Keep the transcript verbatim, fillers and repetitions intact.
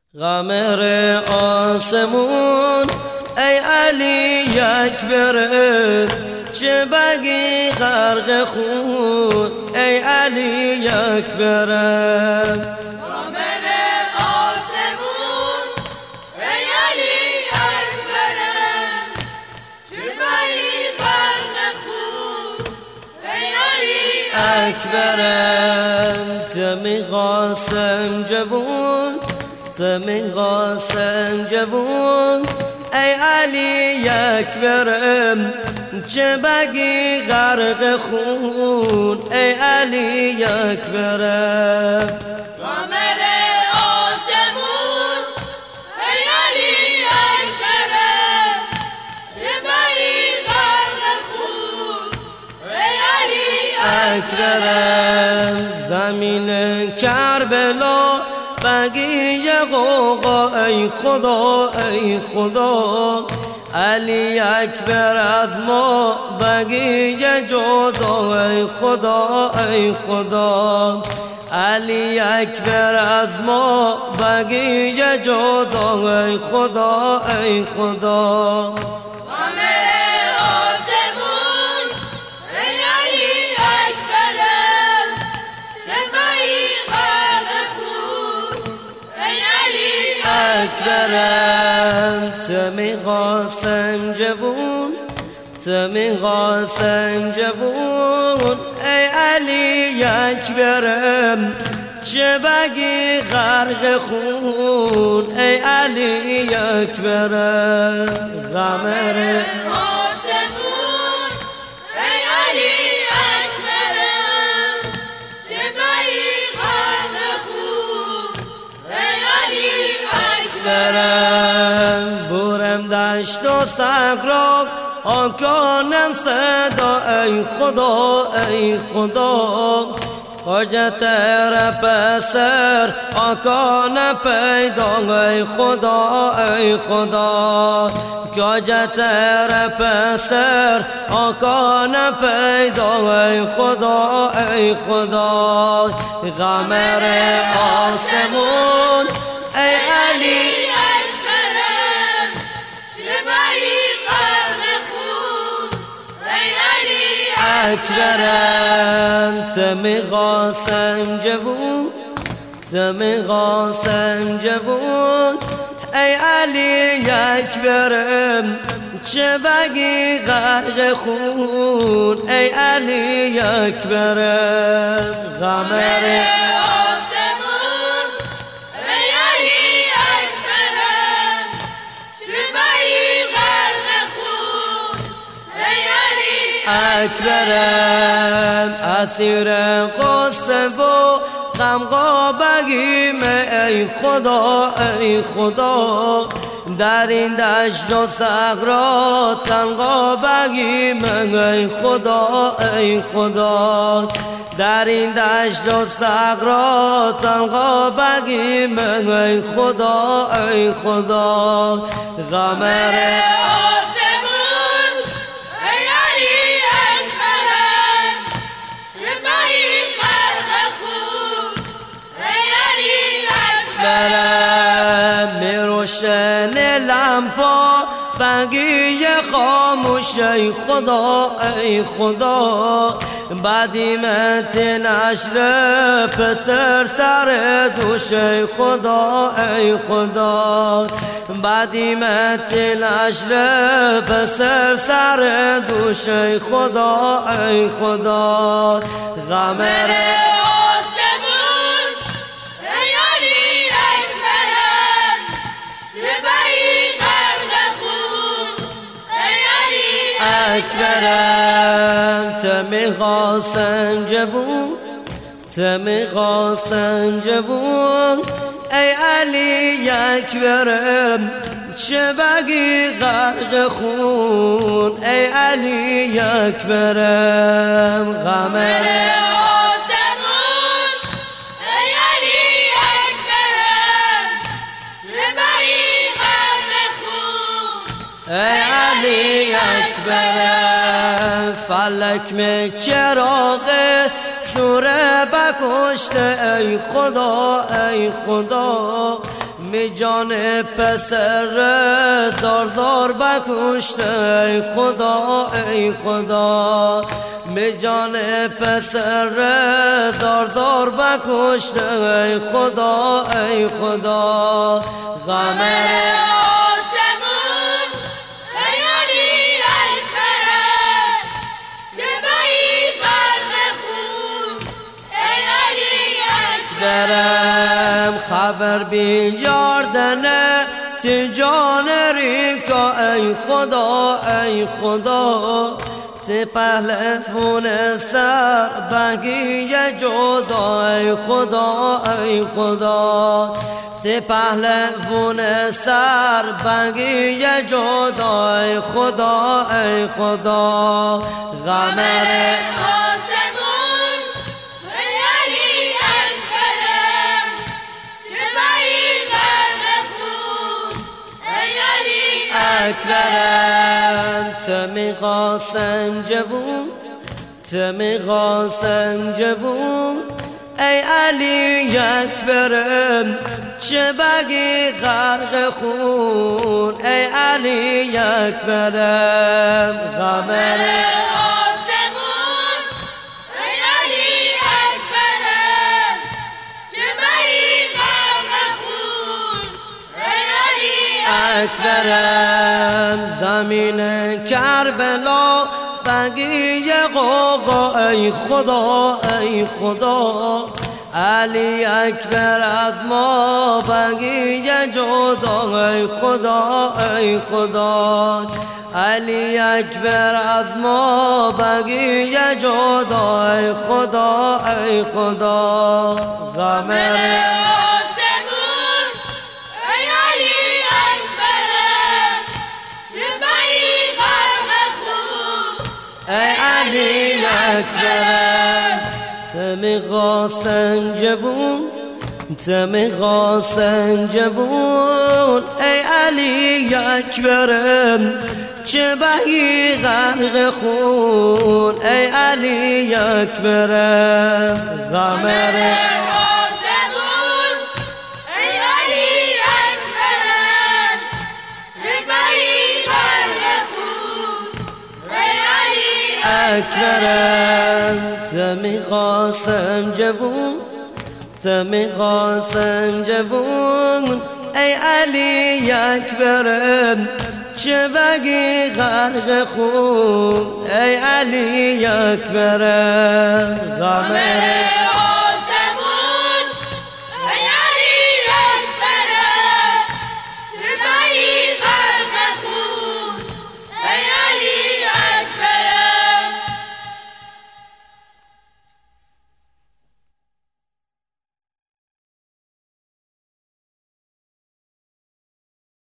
قمر آسمون ای علی اکبر، چه بگی غرق خون ای علی اکبر. قمر آسمون ای علی اکبر، چه بگی غرق خون ای علی اکبر. تمی قاسم جوون، تمی قاسم جوون ای علی اکبرم، چه بگی غرق خون ای علی اکبرم. قمر آسمون ای علی اکبر، چه بگی غرق خون ای علی اکبرم. زمین کربلا بگی غوغا ای خدا ای خدا، علی اکبر از ما بگی جدا ای خدا ای خدا، علی اکبر از ما بگی جدا ای خدا ای خدا. قمر آسمون ای علی اکبر، چه بگی غرق خون ای علی اکبرم. تمی قاسم جوون، تمی قاسم جوون ای علی اکبرم، چه بگی غرق خون ای علی اکبرم. قمر آسمون ای علی اکبر، چه بگی غرق خون ای علی برم برم دشت و صحرا، آکانم صدا ای خدا ای خدا، حاجت رب سر آکان پیدا ای خدا ای خدا، حاجت رب سر آکان پیدا ای خدا ای خدا. قمر آسمون ای علی اکبرم، چه بگی غرق خون ای علی اکبرم. تمی قاسم جوون، تمی قاسم جوون ای علی اکبرم، چه بگی غرق خون ای علی اکبرم. قمر آسمون ای علی اکبرم، چه بگی غرق خون ای علی اکبرم. اسیر قصه و غمقا بگیم ای خدا ای خدا، در این دشت و صحرا تنها بگیم ای خدا ای خدا، در این دشت و صحرا تنها بگیم ای خدا ای خدا. قمر آسمون ای علی اکبرم، چه بگی غرق خون ای علی برم می روشن لمپا بگی خاموش ای خدا ای خدا، بدیمت نشر پسر سر دوش ای خدا ای خدا، بدیمت نشر پسر سر دوش ای خدا ای خدا. قمر آسمون ای علی اکبرم، چه بگی غرق خون ای علی اکبرم. تمی قاسم جوون، تمی قاسم جوون ای علی اکبرم، چه بگی غرق خون ای علی اکبرم. قمر آسمون ای علی اکبرم، چه بگی غرق خون ای علی اکبرم. فلک می چراغ سوره بکشته ای خدا ای خدا، می جان پسر زار زار بکشته ای خدا ای خدا می جان پسر زار زار بکشته ای خدا ای خدا غمر برم خبر بیاردن تجان ریکا ای خدا ای خدا تی پهلفون سر بگی جدا ای خدا ای خدا تی پهلفون سر بگی جدا ای خدا ای خدا غمر اکبرم تمی قاسم جوون تمی قاسم جوون ای علی اکبرم چه بگی غرق خون ای علی اکبرم غمر اکبرم زمین کربلا بگی قوقا ای خدا ای خدا علی اکبر از ما بگی جدا ای خدا ای خدا علی اکبر از ما بگی جدا ای خدا ای خدا غمر ای علی اکبرم تمی قاسم جوون تمی قاسم جوون ای علی اکبرم چه بگی غرق خون ای علی اکبرم غمر اکبرم تمی قاسم جوون تمی قاسم جوون ای علی اکبرم چه بگی غرق خون ای علی اکبرم غمر